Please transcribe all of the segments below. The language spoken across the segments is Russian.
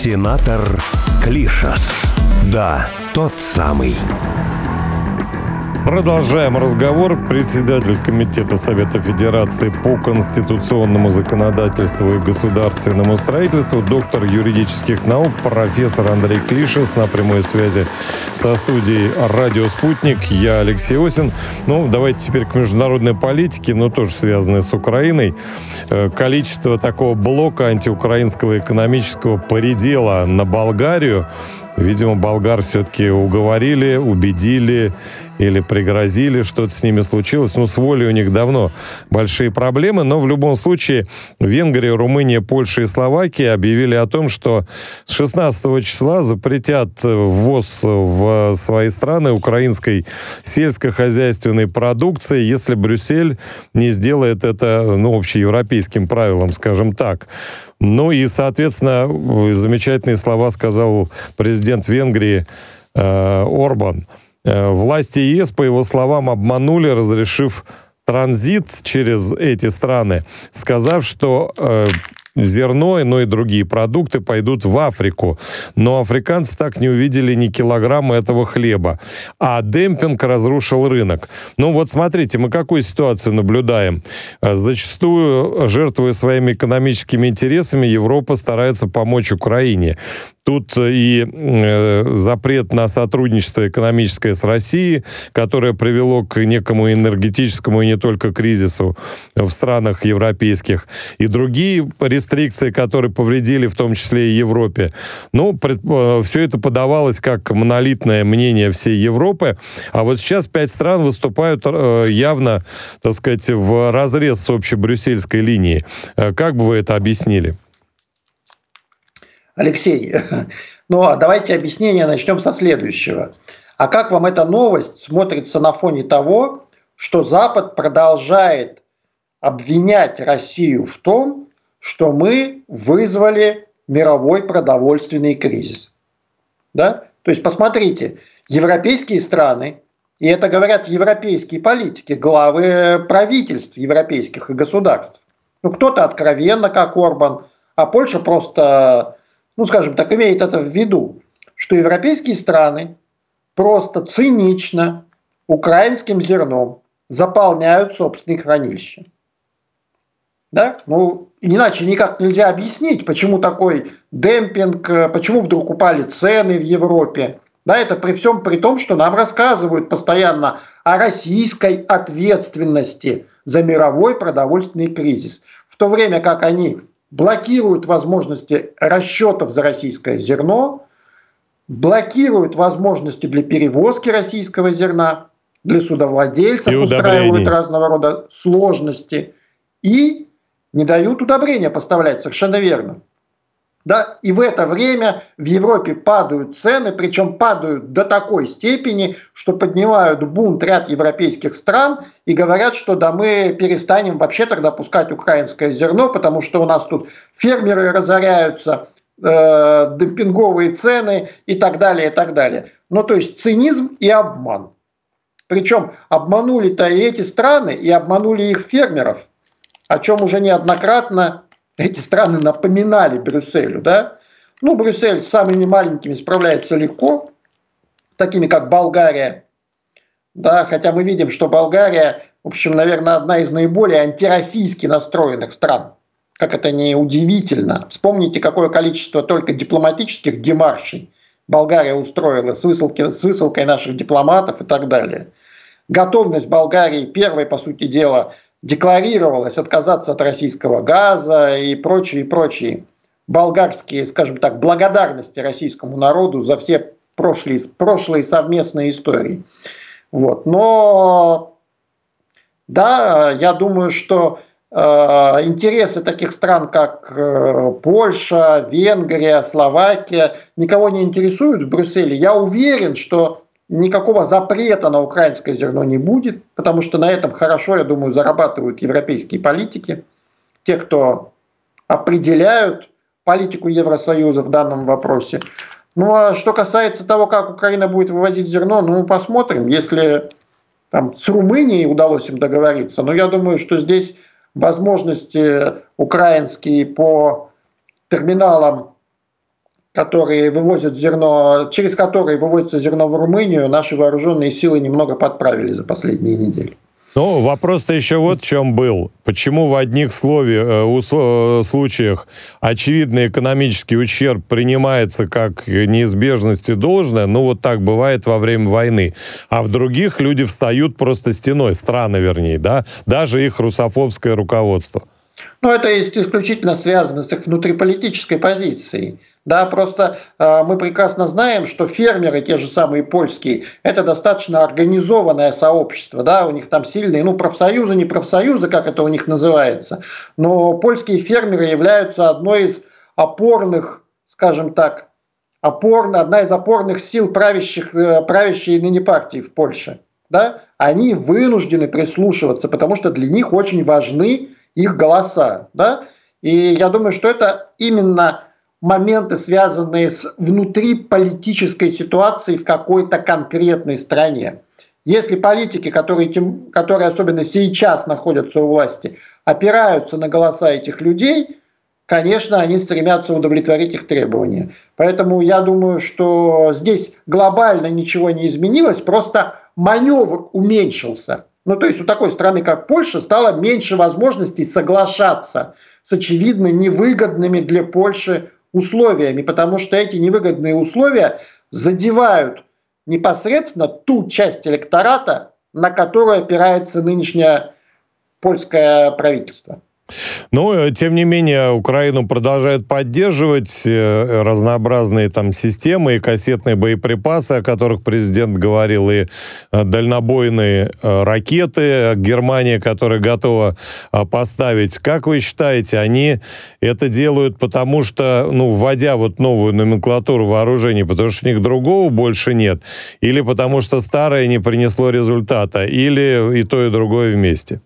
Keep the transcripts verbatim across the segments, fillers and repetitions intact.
Сенатор Клишас. Да, тот самый. Продолжаем разговор. Председатель Комитета Совета Федерации по конституционному законодательству и государственному строительству, доктор юридических наук, профессор Андрей Клишас на прямой связи со студией «Радио Спутник». Я Алексей Осин. Ну, давайте теперь к международной политике, но тоже связанной с Украиной. Количество такого блока антиукраинского экономического поредело на Болгарию. Видимо, болгар все-таки уговорили, убедили или пригрозили, что-то с ними случилось. Ну, с волей у них давно большие проблемы, но в любом случае Венгрия, Румыния, Польша и Словакия объявили о том, что с шестнадцатого числа запретят ввоз в свои страны украинской сельскохозяйственной продукции, если Брюссель не сделает это, ну, общеевропейским правилам, скажем так. Ну и, соответственно, замечательные слова сказал президент Венгрии э, Орбан. Э, власти ЕС, по его словам, обманули, разрешив транзит через эти страны, сказав, что э, зерно, но и другие продукты пойдут в Африку. Но африканцы так не увидели ни килограмма этого хлеба. А демпинг разрушил рынок. Ну вот смотрите, мы какую ситуацию наблюдаем. Зачастую, жертвуя своими экономическими интересами, Европа старается помочь Украине. Тут и э, запрет на сотрудничество экономическое с Россией, которое привело к некому энергетическому и не только кризису в странах европейских, и другие рестрикции, которые повредили в том числе и Европе. Ну, пред, э, все это подавалось как монолитное мнение всей Европы, а вот сейчас пять стран выступают э, явно, так сказать, в разрез с общебрюссельской линией. Э, как бы вы это объяснили? Алексей, ну а давайте объяснение начнем со следующего. А как вам эта новость смотрится на фоне того, что Запад продолжает обвинять Россию в том, что мы вызвали мировой продовольственный кризис? Да? То есть, посмотрите, европейские страны, и это говорят европейские политики, главы правительств европейских и государств. Ну, кто-то откровенно, как Орбан, а Польша просто... ну, скажем так, имеет это в виду, что европейские страны просто цинично украинским зерном заполняют собственные хранилища. Да? Ну, иначе никак нельзя объяснить, почему такой демпинг, почему вдруг упали цены в Европе. Да, это при всем при том, что нам рассказывают постоянно о российской ответственности за мировой продовольственный кризис. В то время как они блокируют возможности расчетов за российское зерно, блокируют возможности для перевозки российского зерна, для судовладельцев, устраивают разного рода сложности и не дают удобрения поставлять, совершенно верно. Да? И в это время в Европе падают цены, причем падают до такой степени, что поднимают бунт ряд европейских стран и говорят, что да мы перестанем вообще тогда пускать украинское зерно, потому что у нас тут фермеры разоряются, э, демпинговые цены и так далее, и так далее. Ну то есть цинизм и обман. Причем обманули-то и эти страны, и обманули их фермеров, о чем уже неоднократно эти страны напоминали Брюсселю, да? Ну, Брюссель с самыми маленькими справляется легко, такими как Болгария, да, хотя мы видим, что Болгария, в общем, наверное, одна из наиболее антироссийски настроенных стран. Как это не удивительно. Вспомните, какое количество только дипломатических демаршей Болгария устроила с высылкой, с высылкой наших дипломатов и так далее. Готовность Болгарии первой, по сути дела, декларировалось отказаться от российского газа и прочие, и прочие болгарские, скажем так, благодарности российскому народу за все прошлые, прошлые совместные истории. Вот. Но да, я думаю, что э, интересы таких стран, как э, Польша, Венгрия, Словакия, никого не интересуют в Брюсселе. Я уверен, что никакого запрета на украинское зерно не будет, потому что на этом хорошо, я думаю, зарабатывают европейские политики, те, кто определяют политику Евросоюза в данном вопросе. Ну а что касается того, как Украина будет вывозить зерно, ну посмотрим. Если там, с Румынией удалось им договориться, но я думаю, что здесь возможности украинские по терминалам которые вывозят зерно, через которые вывозится зерно в Румынию, наши вооруженные силы немного подправили за последние недели. Ну, вопрос-то еще вот в чем был. Почему в одних слове, э, случаях очевидный экономический ущерб принимается как неизбежность и должное, ну вот так бывает во время войны, а в других люди встают просто стеной, страны вернее, да, даже их русофобское руководство. Ну, это исключительно связано с их внутриполитической позицией. Да, просто э, мы прекрасно знаем, что фермеры, те же самые польские, это достаточно организованное сообщество, да, у них там сильные, ну, профсоюзы, не профсоюзы, как это у них называется, но польские фермеры являются одной из опорных, скажем так, опорно, одна из опорных сил правящих, э, правящей ныне партии в Польше, да, они вынуждены прислушиваться, потому что для них очень важны их голоса, да, и я думаю, что это именно моменты, связанные с внутриполитической ситуацией в какой-то конкретной стране. Если политики, которые, которые особенно сейчас находятся у власти, опираются на голоса этих людей, конечно, они стремятся удовлетворить их требования. Поэтому я думаю, что здесь глобально ничего не изменилось, просто маневр уменьшился. Ну, то есть у такой страны, как Польша, стало меньше возможностей соглашаться с очевидно невыгодными для Польши условиями, потому что эти невыгодные условия задевают непосредственно ту часть электората, на которую опирается нынешнее польское правительство. Но, тем не менее, Украину продолжают поддерживать разнообразные там системы и кассетные боеприпасы, о которых президент говорил, и дальнобойные ракеты. Германия, которая готова поставить. Как вы считаете, они это делают потому что, ну, вводя вот новую номенклатуру вооружений, потому что у них другого больше нет? Или потому что старое не принесло результата? Или и то, и другое вместе?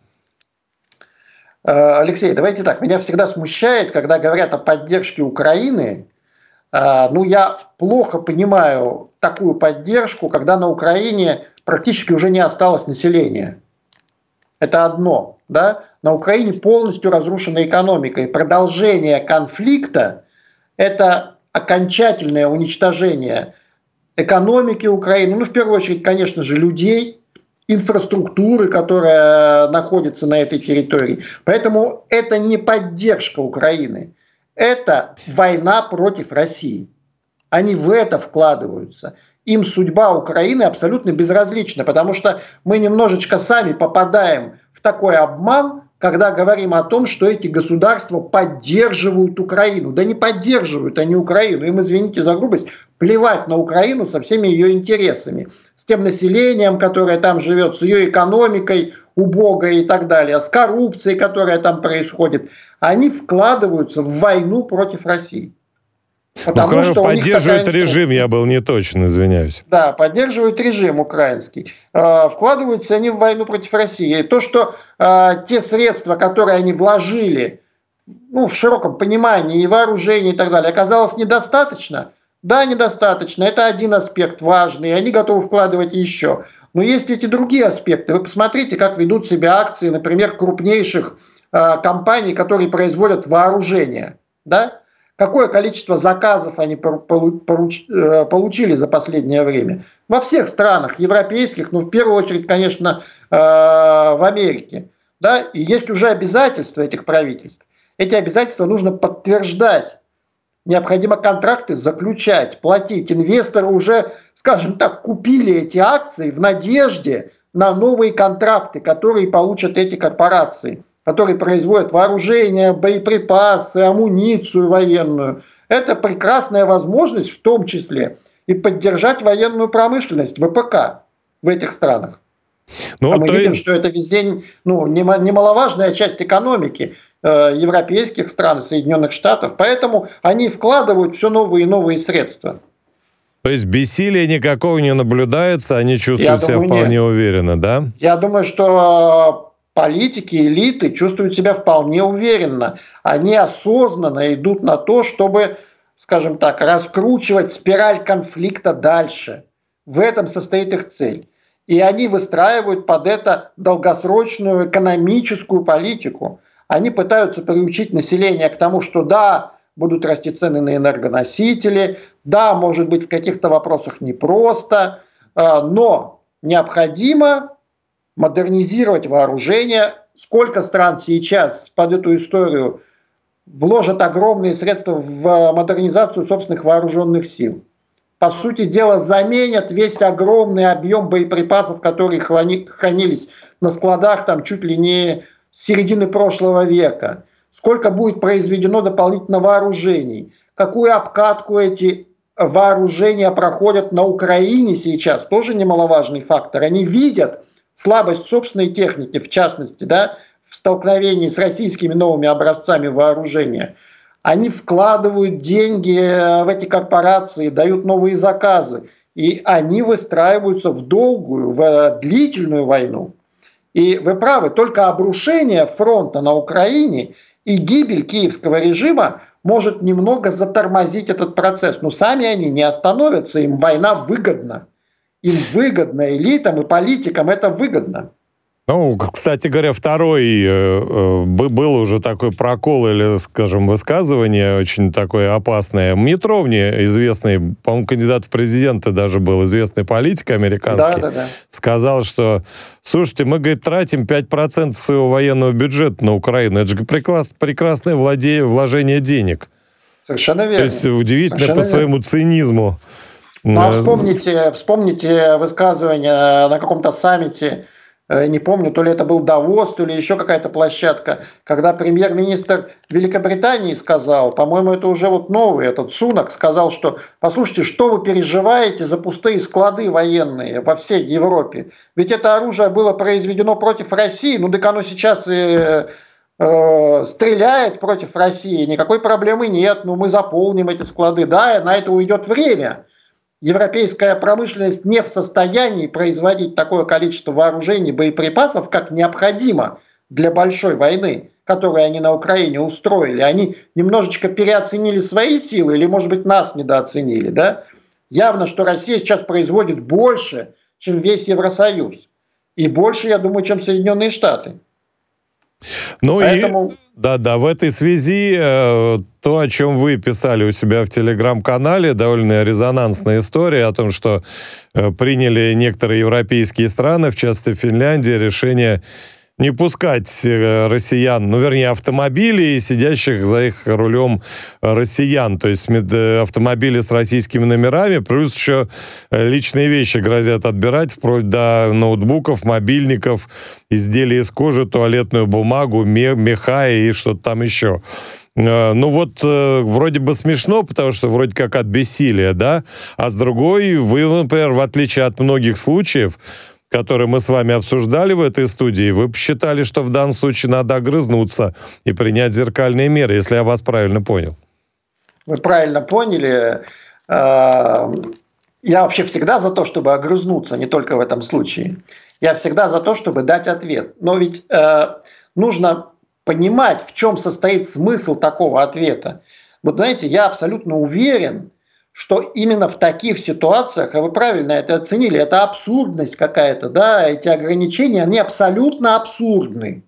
Алексей, давайте так, меня всегда смущает, когда говорят о поддержке Украины. Ну, я плохо понимаю такую поддержку, когда на Украине практически уже не осталось населения. Это одно, да? На Украине полностью разрушена экономика, и продолжение конфликта – это окончательное уничтожение экономики Украины, ну, в первую очередь, конечно же, людей, инфраструктуры, которая находится на этой территории. Поэтому это не поддержка Украины, это война против России. Они в это вкладываются. Им судьба Украины абсолютно безразлична, потому что мы немножечко сами попадаем в такой обман, когда говорим о том, что эти государства поддерживают Украину. Да не поддерживают они Украину. Им, извините за грубость, плевать на Украину со всеми ее интересами. С тем населением, которое там живет, с ее экономикой убогой и так далее, с коррупцией, которая там происходит. Они вкладываются в войну против России. Потому ну, что поддерживает режим, я был не точно, извиняюсь. Да, поддерживает режим украинский. Вкладываются они в войну против России. И то, что э, те средства, которые они вложили, ну, в широком понимании, и вооружение и так далее, оказалось недостаточно, да, недостаточно. Это один аспект важный, и они готовы вкладывать еще. Но есть эти другие аспекты. Вы посмотрите, как ведут себя акции, например, крупнейших э, компаний, которые производят вооружение, да? Какое количество заказов они получили за последнее время? Во всех странах европейских, но в первую очередь, конечно, в Америке. Да? И есть уже обязательства этих правительств. Эти обязательства нужно подтверждать. Необходимо контракты заключать, платить. Инвесторы уже, скажем так, купили эти акции в надежде на новые контракты, которые получат эти корпорации, которые производят вооружение, боеприпасы, амуницию военную. Это прекрасная возможность в том числе и поддержать военную промышленность, ВПК, в этих странах. Ну, а мы видим, и... что это везде ну, немаловажная часть экономики э, европейских стран, Соединенных Штатов. Поэтому они вкладывают все новые и новые средства. То есть бессилия никакого не наблюдается, они чувствуют Я себя думаю, вполне нет. уверенно, да? Я думаю, что... Политики, элиты чувствуют себя вполне уверенно. Они осознанно идут на то, чтобы, скажем так, раскручивать спираль конфликта дальше. В этом состоит их цель. И они выстраивают под это долгосрочную экономическую политику. Они пытаются приучить население к тому, что да, будут расти цены на энергоносители, да, может быть, в каких-то вопросах непросто, но необходимо модернизировать вооружение. Сколько стран сейчас под эту историю вложат огромные средства в модернизацию собственных вооруженных сил? По сути дела, заменят весь огромный объем боеприпасов, которые хранились на складах там чуть ли не с середины прошлого века. Сколько будет произведено дополнительно вооружений? Какую обкатку эти вооружения проходят на Украине сейчас? Тоже немаловажный фактор. Они видят слабость собственной техники, в частности, да, в столкновении с российскими новыми образцами вооружения. Они вкладывают деньги в эти корпорации, дают новые заказы. И они выстраиваются в долгую, в длительную войну. И вы правы, только обрушение фронта на Украине и гибель киевского режима может немного затормозить этот процесс. Но сами они не остановятся, им война выгодна. Им выгодно, элитам и политикам это выгодно. Ну, кстати говоря, второй э, был уже такой прокол или, скажем, высказывание очень такое опасное. Митровни, известный, по-моему, кандидат в президенты даже был, известный политик американский, да, да, да. сказал, что, слушайте, мы, говорит, тратим пять процентов своего военного бюджета на Украину. Это же прекрас, прекрасное владе, вложение денег. Совершенно верно. То есть удивительно Совершенно по своему верно. цинизму. Ну, а вспомните, вспомните высказывание на каком-то саммите, не помню, то ли это был Давос, то ли еще какая-то площадка, когда премьер-министр Великобритании сказал, по-моему, это уже вот новый, этот Сунак, сказал, что, послушайте, что вы переживаете за пустые склады военные во всей Европе? Ведь это оружие было произведено против России, ну так оно сейчас и э, стреляет против России, никакой проблемы нет, ну мы заполним эти склады, да, на это уйдет время. Европейская промышленность не в состоянии производить такое количество вооружений, боеприпасов, как необходимо для большой войны, которую они на Украине устроили. Они немножечко переоценили свои силы или, может быть, нас недооценили. Да? Явно, что Россия сейчас производит больше, чем весь Евросоюз. И больше, я думаю, чем Соединенные Штаты. Ну Поэтому... и да, да, в этой связи э, то, о чем вы писали у себя в телеграм-канале, довольно резонансная история о том, что э, приняли некоторые европейские страны, в частности Финляндия, решение не пускать э, россиян, ну, вернее, автомобили и сидящих за их рулем россиян, то есть э, автомобили с российскими номерами, плюс еще э, личные вещи грозят отбирать, вплоть до ноутбуков, мобильников, изделий из кожи, туалетную бумагу, меха и что-то там еще. Э, ну вот, э, вроде бы смешно, потому что вроде как от бессилия, да, а с другой, вы, например, в отличие от многих случаев, которые мы с вами обсуждали в этой студии, вы посчитали, что в данном случае надо огрызнуться и принять зеркальные меры, если я вас правильно понял. Вы правильно поняли. Я вообще всегда за то, чтобы огрызнуться, не только в этом случае. Я всегда за то, чтобы дать ответ. Но ведь нужно понимать, в чем состоит смысл такого ответа. Вот знаете, я абсолютно уверен, что именно в таких ситуациях, а вы правильно это оценили, это абсурдность какая-то, да, эти ограничения, они абсолютно абсурдны.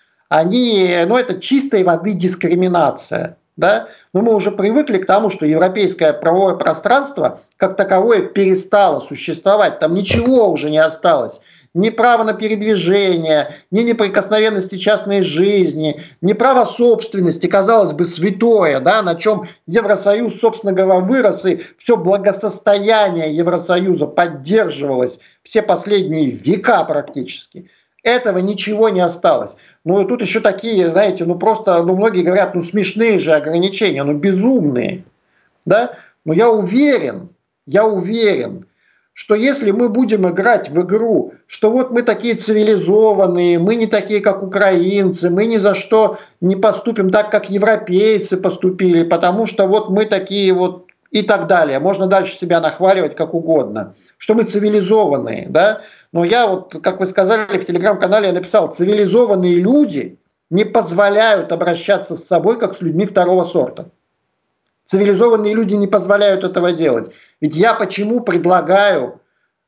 Они, ну, это чистой воды дискриминация, да. Но мы уже привыкли к тому, что европейское правовое пространство как таковое перестало существовать, там ничего уже не осталось. Ни право на передвижение, ни неприкосновенности частной жизни, ни право собственности, казалось бы, святое, да, на чем Евросоюз, собственно говоря, вырос, и все благосостояние Евросоюза поддерживалось все последние века практически. Этого ничего не осталось. Ну и тут еще такие, знаете, ну просто, ну многие говорят, ну смешные же ограничения, ну безумные, да. Но я уверен, я уверен, что если мы будем играть в игру, что вот мы такие цивилизованные, мы не такие, как украинцы, мы ни за что не поступим так, как европейцы поступили, потому что вот мы такие вот и так далее. Можно дальше себя нахваливать как угодно, что мы цивилизованные, да. Но я вот, как вы сказали в телеграм-канале, я написал, цивилизованные люди не позволяют обращаться с собой, как с людьми второго сорта. Цивилизованные люди не позволяют этого делать. Ведь я почему предлагаю,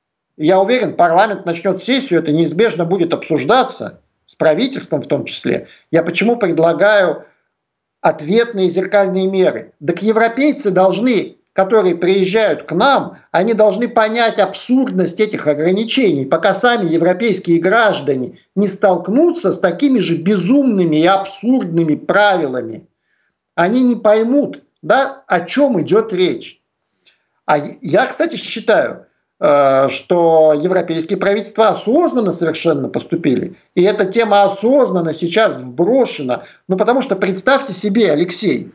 я уверен, парламент начнет сессию, это неизбежно будет обсуждаться, с правительством в том числе. Я почему предлагаю ответные зеркальные меры. Так европейцы должны, которые приезжают к нам, они должны понять абсурдность этих ограничений, пока сами европейские граждане не столкнутся с такими же безумными и абсурдными правилами. Они не поймут, да, о чем идет речь. А я, кстати, считаю, что европейские правительства осознанно совершенно поступили. И эта тема осознанно сейчас вброшена. Ну, потому что представьте себе, Алексей,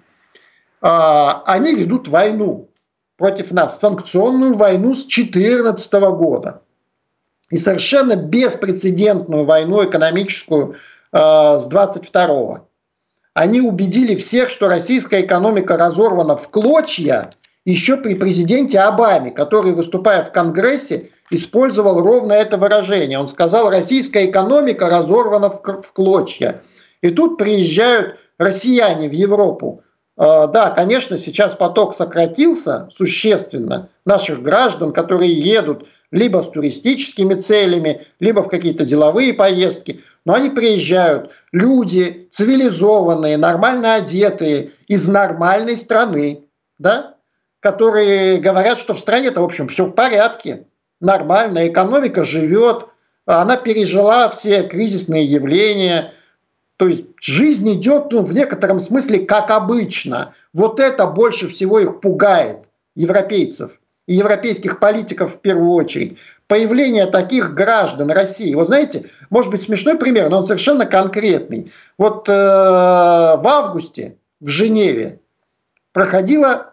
они ведут войну против нас, санкционную войну с две тысячи четырнадцатого года. И совершенно беспрецедентную войну экономическую с двадцать второго. Они убедили всех, что российская экономика разорвана в клочья, еще при президенте Обаме, который, выступая в Конгрессе, использовал ровно это выражение. Он сказал, российская экономика разорвана в клочья. И тут приезжают россияне в Европу. Да, конечно, сейчас поток сократился существенно наших граждан, которые едут либо с туристическими целями, либо в какие-то деловые поездки. Но они приезжают, люди цивилизованные, нормально одетые, из нормальной страны, да? Которые говорят, что в стране-то, в общем, все в порядке, нормально, экономика живет, она пережила все кризисные явления, то есть жизнь идет, ну, в некотором смысле как обычно. Вот это больше всего их пугает, европейцев и европейских политиков в первую очередь. Появление таких граждан России. Вот знаете, может быть смешной пример, но он совершенно конкретный. Вот э, в августе в Женеве проходила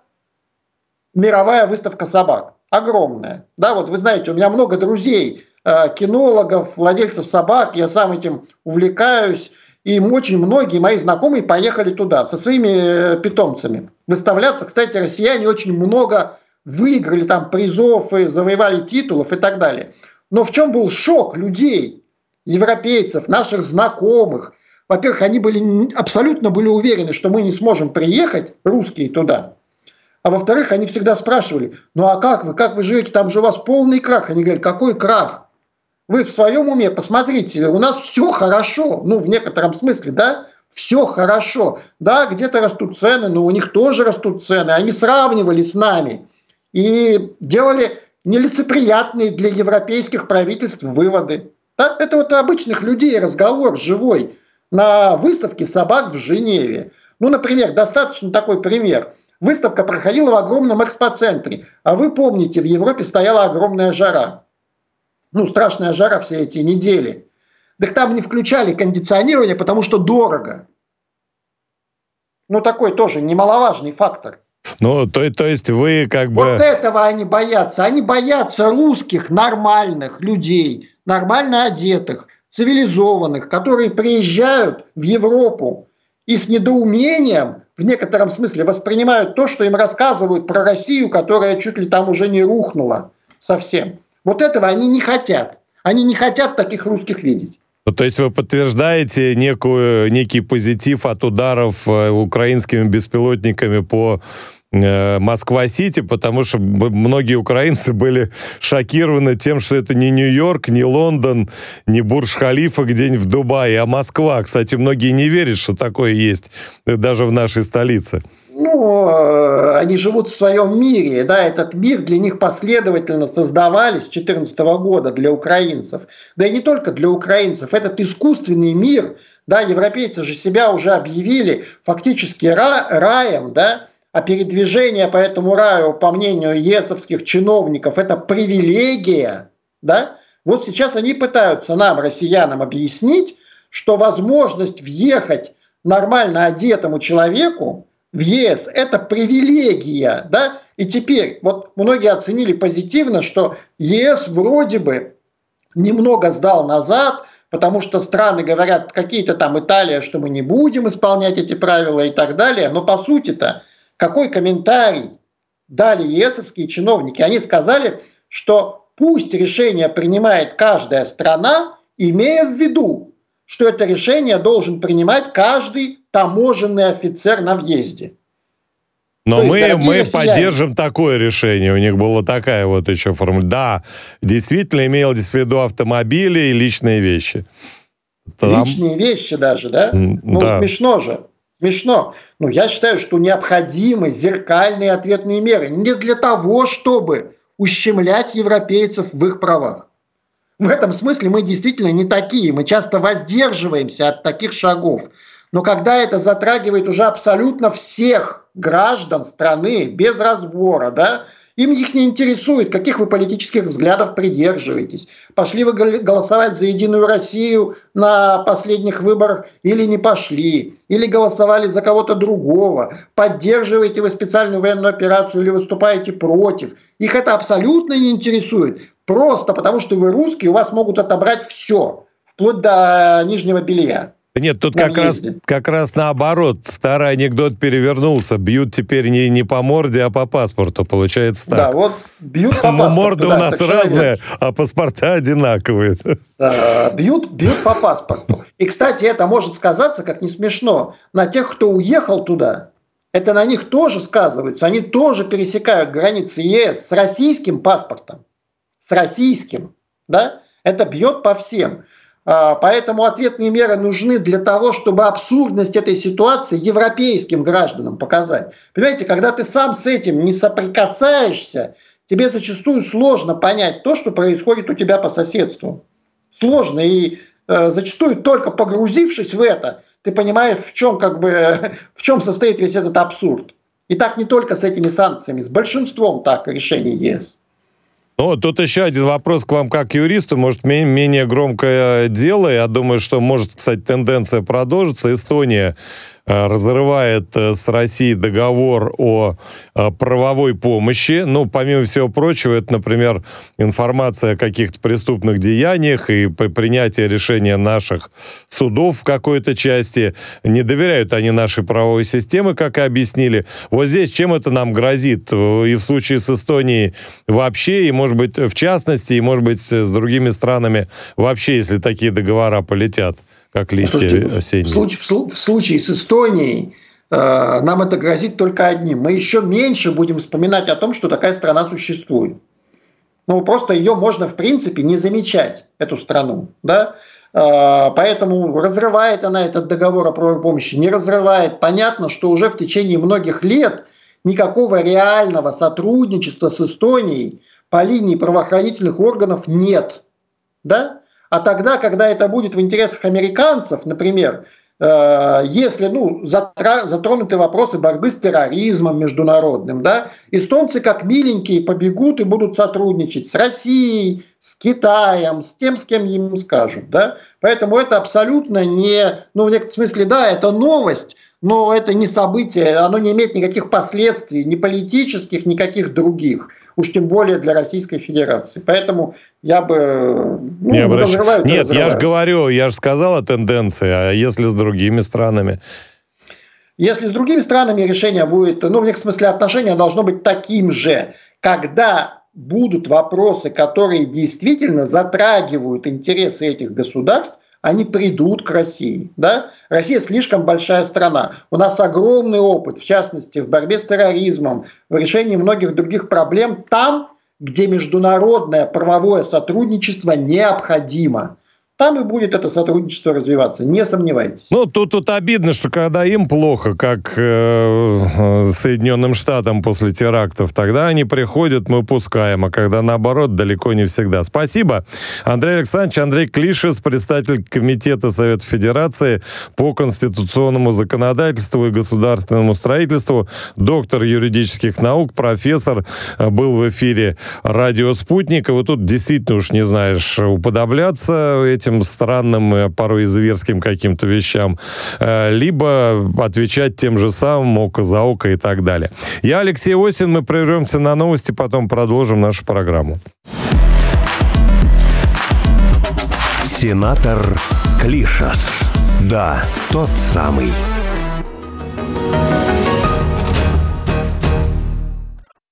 мировая выставка собак. Огромная. Да, вот вы знаете, у меня много друзей, э, кинологов, владельцев собак, я сам этим увлекаюсь. И очень многие мои знакомые поехали туда со своими питомцами выставляться. Кстати, россияне очень много выиграли там призов, и завоевали титулов и так далее. Но в чем был шок людей, европейцев, наших знакомых? Во-первых, они были, абсолютно были уверены, что мы не сможем приехать, русские, туда. А во-вторых, они всегда спрашивали, ну а как вы, как вы живете, там же у вас полный крах. Они говорят, какой крах? Вы в своем уме, посмотрите, у нас все хорошо, ну в некотором смысле, да, все хорошо. Да, где-то растут цены, но у них тоже растут цены. Они сравнивали с нами и делали нелицеприятные для европейских правительств выводы. Да, это вот обычных людей разговор живой на выставке собак в Женеве. Ну, например, достаточно такой пример. Выставка проходила в огромном экспоцентре, а вы помните, в Европе стояла огромная жара. Ну, страшная жара все эти недели. Так там не включали кондиционирование, потому что дорого. Ну, такой тоже немаловажный фактор. Ну, то, то есть вы как бы... Вот этого они боятся. Они боятся русских нормальных людей, нормально одетых, цивилизованных, которые приезжают в Европу и с недоумением, в некотором смысле, воспринимают то, что им рассказывают про Россию, которая чуть ли там уже не рухнула совсем. Вот этого они не хотят. Они не хотят таких русских видеть. То есть вы подтверждаете некую, некий позитив от ударов э, украинскими беспилотниками по э, Москва-Сити, потому что многие украинцы были шокированы тем, что это не Нью-Йорк, не Лондон, не Бурдж-Халифа где-нибудь в Дубае, а Москва. Кстати, многие не верят, что такое есть даже в нашей столице. Ну, они живут в своем мире, да, этот мир для них последовательно создавали с две тысячи четырнадцатого года для украинцев, да и не только для украинцев, этот искусственный мир, да, европейцы же себя уже объявили фактически ра- раем, да, а передвижение по этому раю, по мнению ЕСовских чиновников, это привилегия, да, вот сейчас они пытаются нам, россиянам, объяснить, что возможность въехать нормально одетому человеку в ЕС – это привилегия, да? И теперь вот многие оценили позитивно, что ЕС вроде бы немного сдал назад, потому что страны говорят, какие-то там Италия, что мы не будем исполнять эти правила и так далее. Но по сути-то какой комментарий дали ЕСовские чиновники? Они сказали, что пусть решение принимает каждая страна, имея в виду, что это решение должен принимать каждый таможенный офицер на въезде. Но мы, мы поддержим такое решение. У них была такая вот еще формула. Да, действительно имелось в виду автомобили и личные вещи. Там... Личные вещи даже, да? Mm, ну, да. Смешно же. Смешно. Но я считаю, что необходимы зеркальные ответные меры. Не для того, чтобы ущемлять европейцев в их правах. В этом смысле мы действительно не такие. Мы часто воздерживаемся от таких шагов. Но когда это затрагивает уже абсолютно всех граждан страны, без разбора, да, им их не интересует, каких вы политических взглядов придерживаетесь. Пошли вы голосовать за Единую Россию на последних выборах или не пошли. Или голосовали за кого-то другого. Поддерживаете вы специальную военную операцию или выступаете против. Их это абсолютно не интересует. Просто потому, что вы русские, у вас могут отобрать все. Вплоть до нижнего белья. Нет, тут как раз, как раз наоборот. Старый анекдот перевернулся. Бьют теперь не, не по морде, а по паспорту. Получается так. Да, вот бьют по паспорту. Морды да, у нас разные, верно. А паспорта одинаковые. Да, бьют, бьют по паспорту. И, кстати, это может сказаться, как не смешно, на тех, кто уехал туда. Это на них тоже сказывается. Они тоже пересекают границы ЕС с российским паспортом. С российским. Да? Это бьет по всем. Поэтому ответные меры нужны для того, чтобы абсурдность этой ситуации европейским гражданам показать. Понимаете, когда ты сам с этим не соприкасаешься, тебе зачастую сложно понять то, что происходит у тебя по соседству. Сложно. И э, зачастую только погрузившись в это, ты понимаешь, в чем, как бы, в чем состоит весь этот абсурд. И так не только с этими санкциями, с большинством так решений ЕС. Ну, тут еще один вопрос к вам как к юристу, может, менее громкое дело. Я думаю, что может, кстати, тенденция продолжится. Эстония разрывает с Россией договор о правовой помощи. Ну, помимо всего прочего, это, например, информация о каких-то преступных деяниях и принятие решения наших судов в какой-то части. Не доверяют они нашей правовой системе, как и объяснили. Вот здесь чем это нам грозит? И в случае с Эстонией вообще, и, может быть, в частности, и, может быть, с другими странами вообще, если такие договора полетят, как листья Слушайте, осенние. В случае, в случае с Эстонией э, нам это грозит только одним. Мы еще меньше будем вспоминать о том, что такая страна существует. Ну, просто ее можно, в принципе, не замечать, эту страну. Да? Э, поэтому разрывает она этот договор о правовой помощи, не разрывает. Понятно, что уже в течение многих лет никакого реального сотрудничества с Эстонией по линии правоохранительных органов нет. Да? А тогда, когда это будет в интересах американцев, например, э, если ну, затра- затронуты вопросы борьбы с терроризмом международным, да, эстонцы как миленькие побегут и будут сотрудничать с Россией, с Китаем, с тем, с кем им скажут. Да. Поэтому это абсолютно не, ну в некотором смысле, да, это новость, но это не событие, оно не имеет никаких последствий, ни политических, никаких других, уж тем более для Российской Федерации. Поэтому я бы... Ну, не обращ... Нет, разрывают. Я же говорю, я же сказал о тенденции, а если с другими странами? Если с другими странами решение будет, ну, в некотором смысле отношение должно быть таким же, когда будут вопросы, которые действительно затрагивают интересы этих государств, они придут к России. Да? Россия слишком большая страна. У нас огромный опыт, в частности, в борьбе с терроризмом, в решении многих других проблем там, где международное правовое сотрудничество необходимо. Там и будет это сотрудничество развиваться, не сомневайтесь. Ну, тут, тут обидно, что когда им плохо, как э, Соединенным Штатам после терактов, тогда они приходят, мы пускаем, а когда наоборот, далеко не всегда. Спасибо. Андрей Александрович, Андрей Клишес, председатель Комитета Совета Федерации по конституционному законодательству и государственному строительству, доктор юридических наук, профессор, был в эфире «Радио Спутник». И вот тут действительно уж не знаешь, уподобляться этим странным, порой зверским каким-то вещам, либо отвечать тем же самым око за око и так далее. Я Алексей Осин, мы прервемся на новости, потом продолжим нашу программу. Сенатор Клишес. Да, тот самый.